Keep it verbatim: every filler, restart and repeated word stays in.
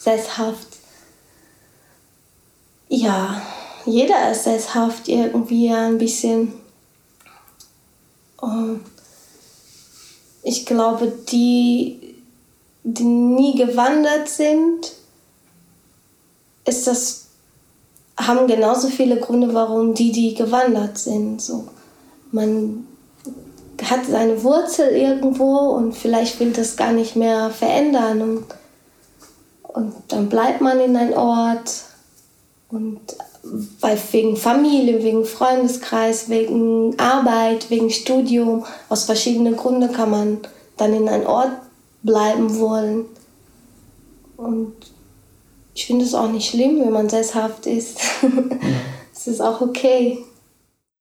sesshaft. Ja, jeder ist sesshaft irgendwie ein bisschen. Und ich glaube, die, die nie gewandert sind, ist das, haben genauso viele Gründe, warum die, die gewandert sind. So, man hat seine Wurzel irgendwo und vielleicht will das gar nicht mehr verändern. Und, und dann bleibt man in einem Ort. Und bei, wegen Familie, wegen Freundeskreis, wegen Arbeit, wegen Studium, aus verschiedenen Gründen kann man dann in einem Ort bleiben wollen. Und ich finde es auch nicht schlimm, wenn man sesshaft ist. Es ist auch okay.